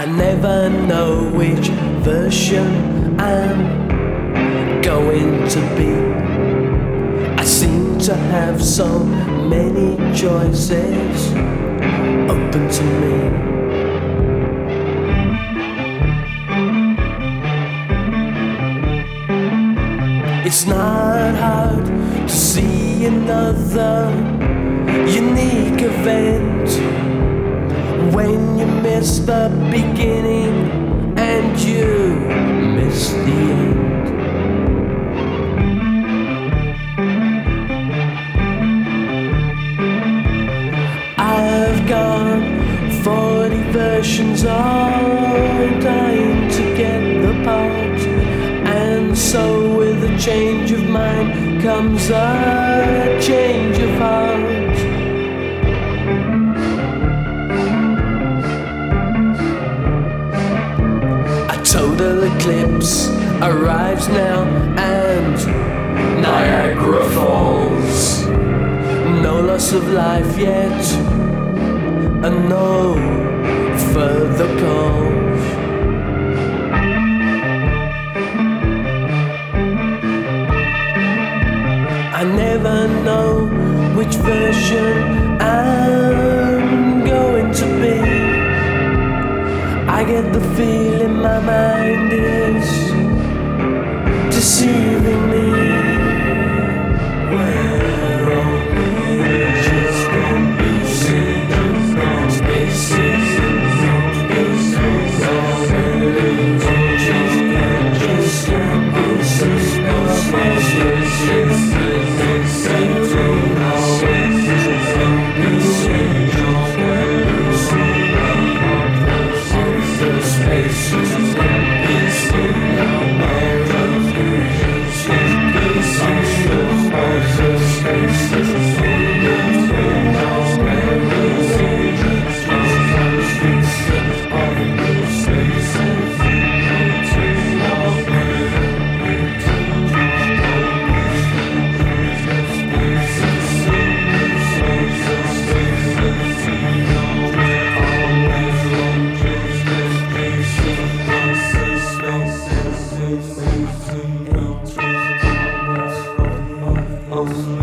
never know which version I'm going to be. I seem to have so many choices open to me. It's not hard to see another unique event when you miss the beginning and you miss the end. I've got 40 versions all dying to get the part, and so with a change of mind comes a change of heart. Total eclipse arrives now, and Niagara Falls. No loss of life yet, and no further calls. I never know which version I'm going to be. I get the feeling my mind is deceiving me. We're only just NPCs, no spaces, no spaces, no religions, just NPCs, no spaces, Oh.